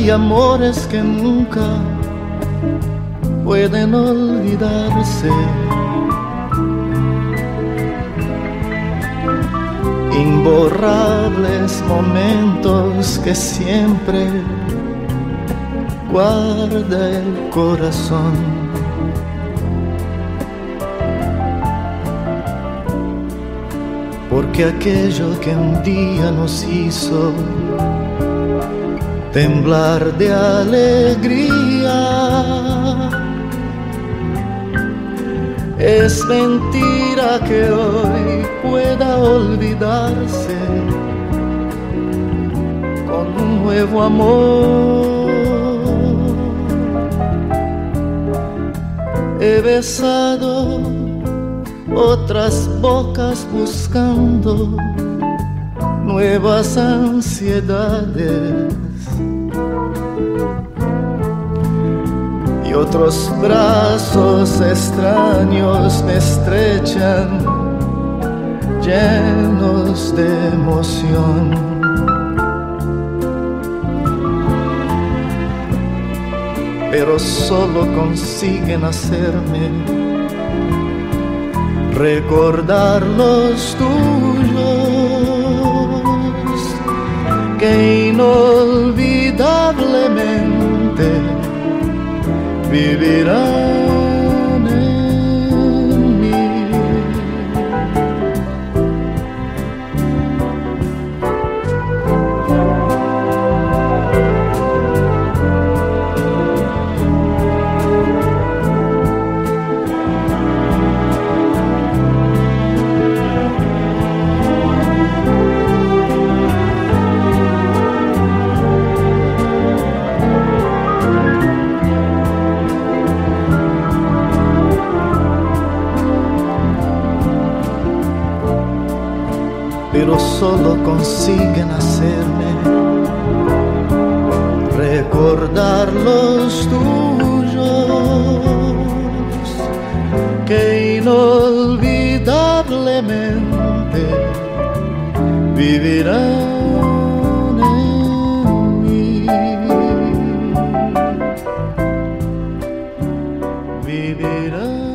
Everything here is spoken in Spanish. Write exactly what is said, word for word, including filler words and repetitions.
hay amores que nunca pueden olvidarse. Imborrables momentos que siempre guarda el corazón. Porque aquello que un día nos hizo temblar de alegría es mentira que hoy pueda olvidarse con un nuevo amor. He besado otras bocas buscando nuevas ansiedades, y otros brazos extraños me estrechan llenos de emoción. Pero solo consiguen hacerme recordar los tuyos, que inolvidablemente vivirán en mí. Pero solo consiguen hacerme recordar los tuyos, que inolvidablemente vivirán en mí, vivirán.